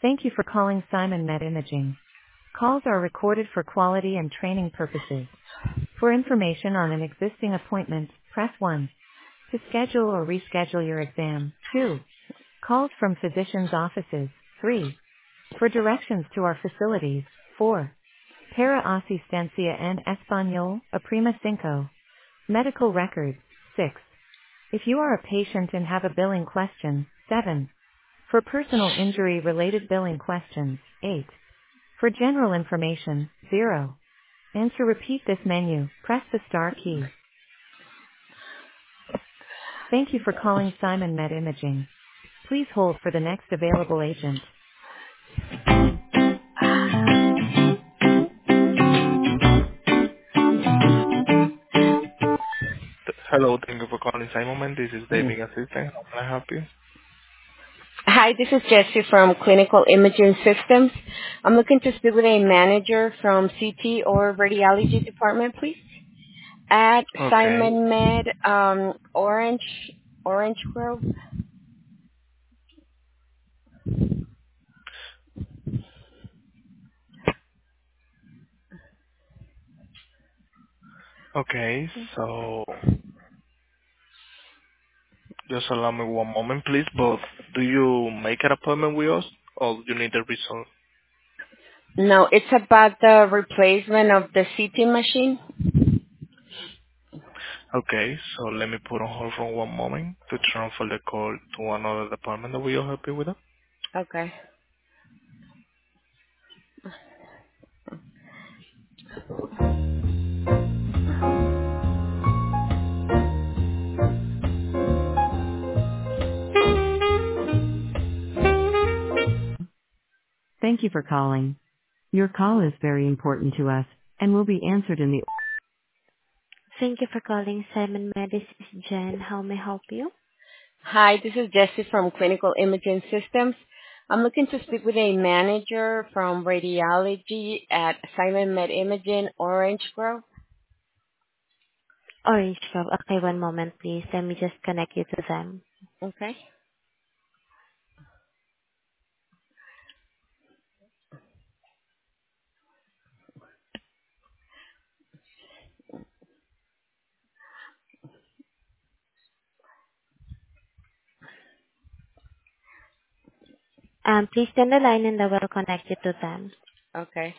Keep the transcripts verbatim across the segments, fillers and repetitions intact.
Thank you for calling Simon Med Imaging. Calls are recorded for quality and training purposes. For information on an existing appointment, press one. To schedule or reschedule your exam, two. Calls from physicians' offices, three. For directions to our facilities, four. Para asistencia en español, a prima cinco. Medical records, six. If you are a patient and have a billing question, seven. For personal injury related billing questions, eight. For general information, zero. And to repeat this menu, press the star key. Thank you for calling Simon Med Imaging. Please hold for the next available agent. Hello, thank you for calling Simon. This is David Assistant. How can I help you? Hi, this is Jessie from Clinical Imaging Systems. I'm looking to speak with a manager from C T or radiology department, please. At Okay. Simon Med, um, Orange, Orange Grove. Okay, so just allow me one moment, please. But do you make an appointment with us, or you need the result? No, it's about the replacement of the C T machine. Okay, so let me put on hold for one moment to transfer the call to another department that we are happy with. It. Okay. Thank you for calling. Your call is very important to us and will be answered in the. Thank you for calling Simon Med. This is Jen. How may I help you? Hi, this is Jessie from Clinical Imaging Systems. I'm looking to speak with a manager from radiology at Simon Med Imaging, Orange Grove. Orange Grove. Okay, one moment, please. Let me just connect you to them. Okay. Um, please stand the line and I will connect you to them. Okay.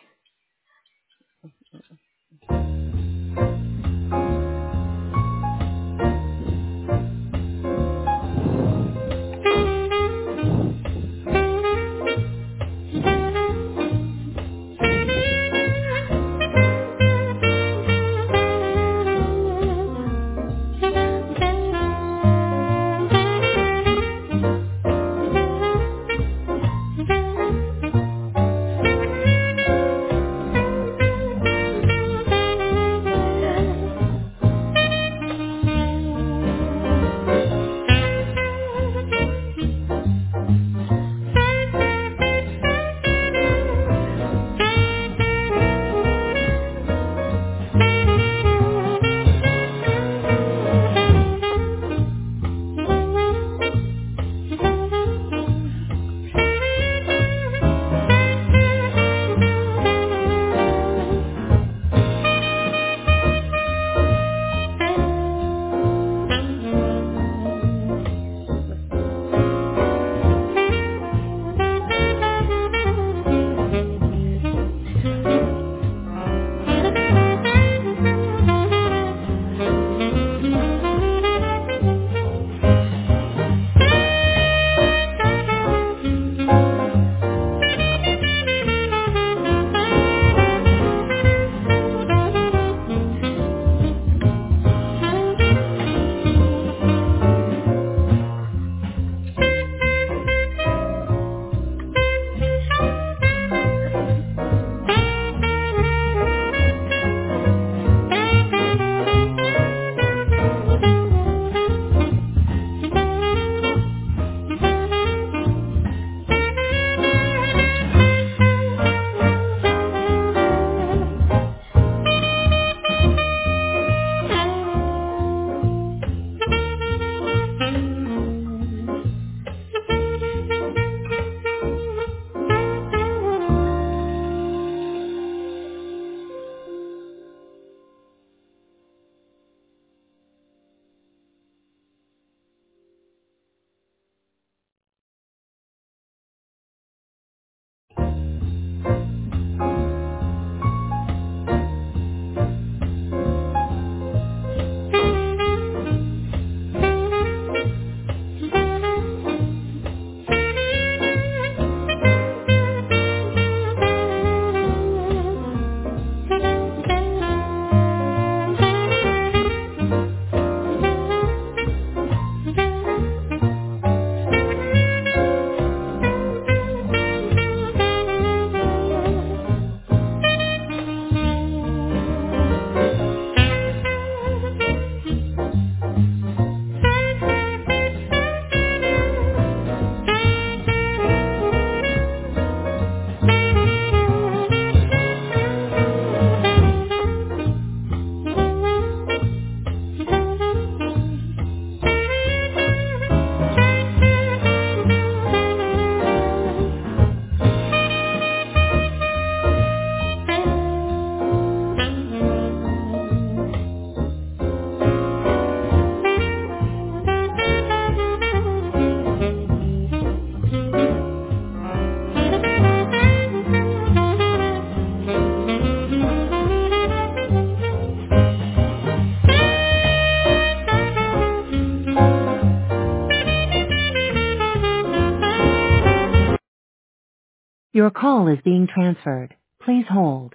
Your call is being transferred. Please hold.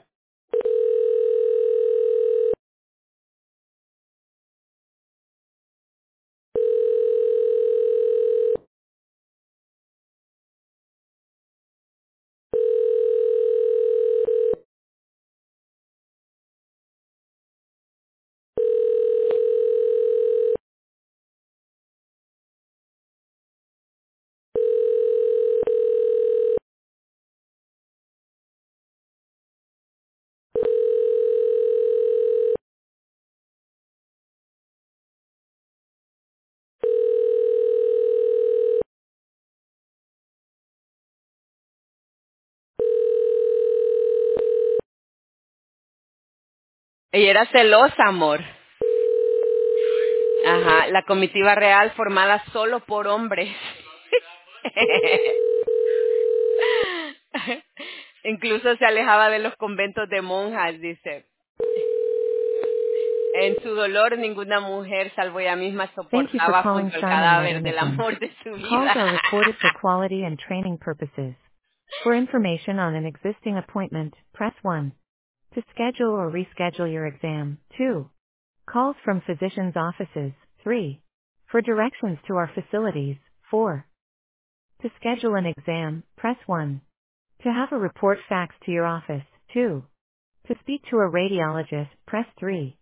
Ella era celosa, amor. Ajá, la comitiva real formada solo por hombres. Incluso se alejaba de los conventos de monjas, dice. En su dolor ninguna mujer, salvo ella misma, Thank you for soportaba calling junto al Simon Med cadáver del Imaging. amor de su Calls are vida. recorded for quality and training purposes. For information on an existing appointment, press one. To schedule or reschedule your exam, two. Calls from physicians' offices, three. For directions to our facilities, four. To schedule an exam, press one. To have a report faxed to your office, two. To speak to a radiologist, press three.